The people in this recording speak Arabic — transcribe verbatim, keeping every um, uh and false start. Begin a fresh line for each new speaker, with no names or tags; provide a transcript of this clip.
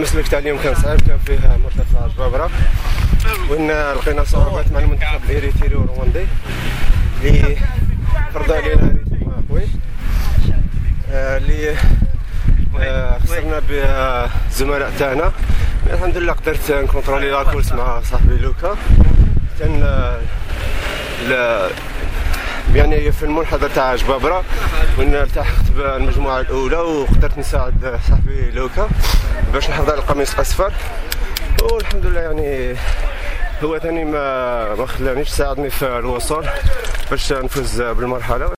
المسلك تاع اليوم كان صعيب، كان فيه مرتفع جبابره وين لقينا صعوبات مع المنتخب الاريتري والرواندي اللي فرض علينا ريتم قوي اللي خسرنا بالزملاء تاعنا. الحمد لله قدرت نكونترولي لا كورس مع صاحبي لوكا. كان يعني في المنحدر تاع جبابره وين التحقت بالمجموعه الاولى وقدرت نساعد صاحبي لوكا باش نحافظ على القميص الاصفر، والحمد لله يعني هو ثاني ما ما خلانيش ساعدني في الوصول باش نفوز بالمرحله.